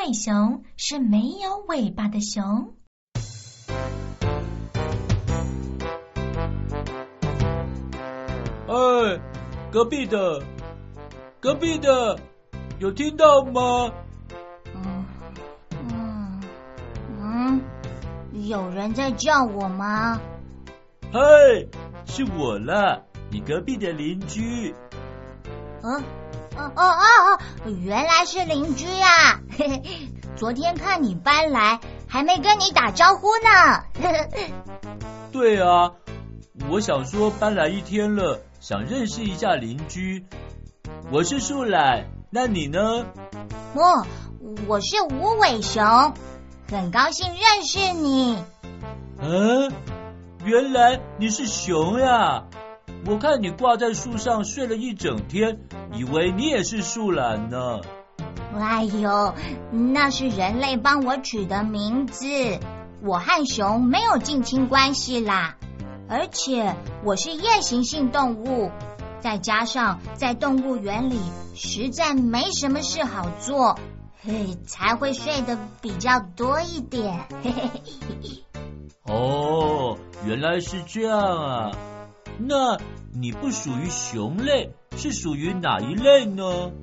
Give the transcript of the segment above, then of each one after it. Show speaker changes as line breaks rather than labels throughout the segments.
尾熊是没有尾巴的熊。
哎，隔壁的，有听到吗？
有人在叫我吗？
嘿，是我啦，你隔壁的邻居。
原来是邻居啊！昨天看你搬来，还没跟你打招呼呢。
对啊，我想说搬来一天了，想认识一下邻居。我是树懒，那你呢？
我是无尾熊，很高兴认识你。
原来你是熊呀！我看你挂在树上睡了一整天，以为你也是树懒呢。
哎呦，那是人类帮我取的名字，我和熊没有近亲关系啦。而且我是夜行性动物，再加上在动物园里实在没什么事好做，才会睡得比较多一点。
哦，原来是这样啊！那你不属于熊类，是属于哪一类呢？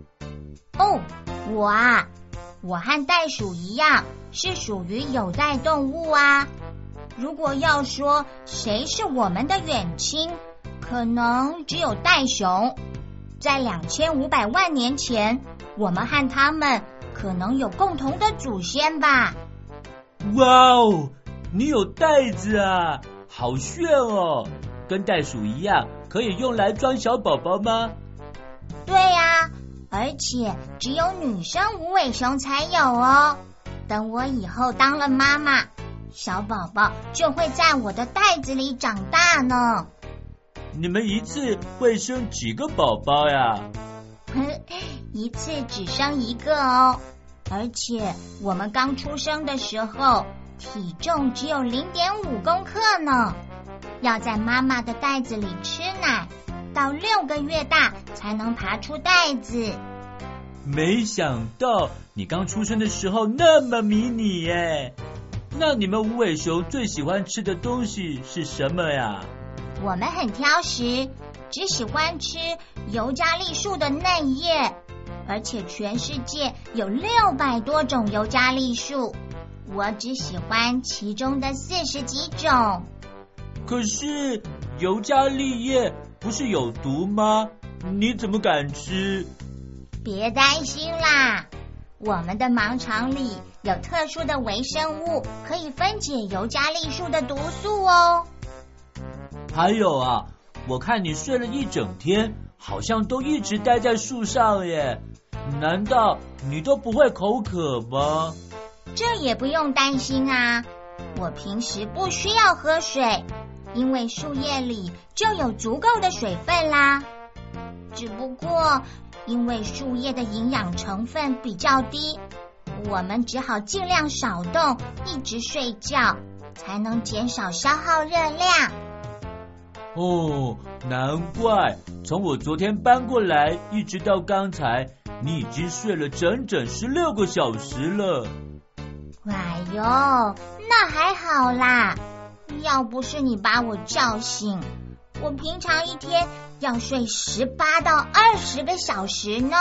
我和袋鼠一样，是属于有袋动物啊。如果要说谁是我们的远亲，可能只有袋熊。在2500万年前，我们和他们可能有共同的祖先吧。
哇哦，你有袋子啊，好炫哦！跟袋鼠一样，可以用来装小宝宝吗？
对啊，而且只有女生无尾熊才有哦。等我以后当了妈妈，小宝宝就会在我的袋子里长大呢。
你们一次会生几个宝宝呀？
一次只生一个哦，而且我们刚出生的时候，体重只有0.5公克呢。要在妈妈的袋子里吃奶，到6个月大才能爬出袋子。
没想到你刚出生的时候那么迷你耶！那你们无尾熊最喜欢吃的东西是什么呀？
我们很挑食，只喜欢吃尤加利树的嫩叶，而且全世界有600多种尤加利树，我只喜欢其中的40几种。
可是尤加利叶不是有毒吗？你怎么敢吃？
别担心啦，我们的盲肠里有特殊的微生物，可以分解尤加利树的毒素哦。
还有啊，我看你睡了一整天，好像都一直待在树上耶，难道你都不会口渴吗？
这也不用担心啊，我平时不需要喝水，因为树叶里就有足够的水分啦。只不过因为树叶的营养成分比较低，我们只好尽量少动，一直睡觉，才能减少消耗热量。
哦，难怪从我昨天搬过来一直到刚才，你已经睡了整整16个小时了。
哎呦，那还好啦，要不是你把我叫醒，我平常一天要睡18到20个小时呢。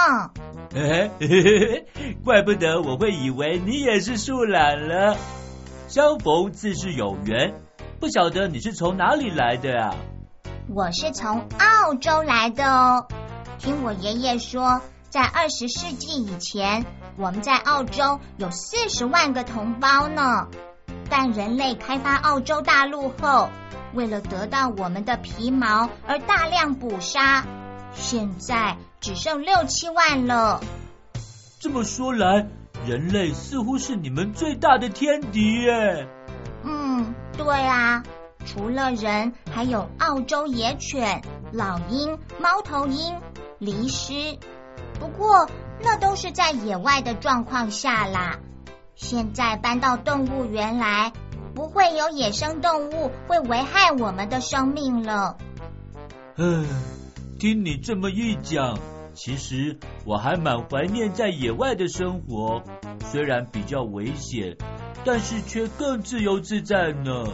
怪不得我会以为你也是树懒了。相逢自是有缘，不晓得你是从哪里来的啊？
我是从澳洲来的哦。听我爷爷说，在20世纪以前，我们在澳洲有40万个同胞呢。但人类开发澳洲大陆后，为了得到我们的皮毛而大量捕杀，现在只剩6、7万了。
这么说来，人类似乎是你们最大的天敌耶。
对啊，除了人，还有澳洲野犬、老鹰、猫头鹰、狸狮。不过那都是在野外的状况下啦。现在搬到动物园来，不会有野生动物会危害我们的生命了。
听你这么一讲， 其实我还蛮怀念在野外的生活，虽然比较危险，但是却更自由自在呢。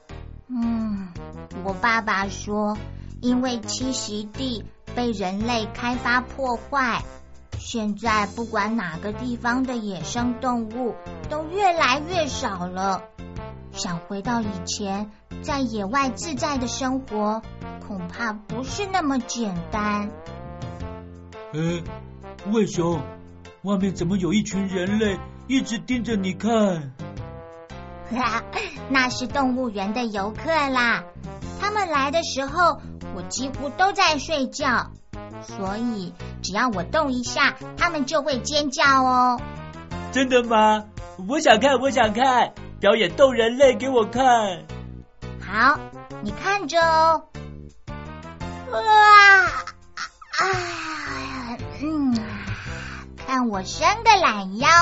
我爸爸说，因为栖息地被人类开发破坏，现在不管哪个地方的野生动物都越来越少了。想回到以前在野外自在的生活，恐怕不是那么简单。
魏熊，外面怎么有一群人类一直盯着你看？
那是动物园的游客啦，他们来的时候我几乎都在睡觉，所以只要我动一下，他们就会尖叫哦。
真的吗？我想看，表演动人类给我看。
好，你看着哦。看我伸个懒腰。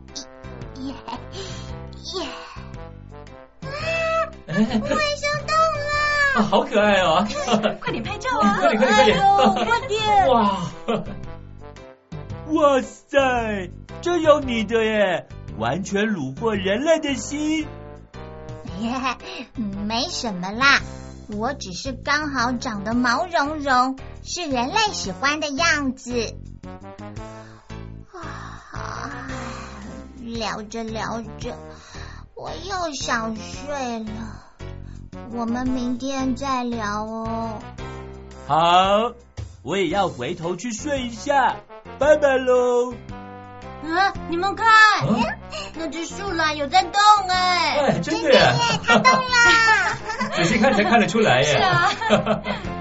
魏熊动了，
好可爱哦！
快点拍照啊！
快点！
快点！
哇塞，真有你的耶！完全虏获人类的心。
没什么啦，我只是刚好长得毛茸茸，是人类喜欢的样子。聊着，我又想睡了。我们明天再聊哦。
好，我也要回头去睡一下，拜拜喽。
你们看，那只树懒有在动
真的耶，
它动了。
仔细看才看得出来耶。
是啊。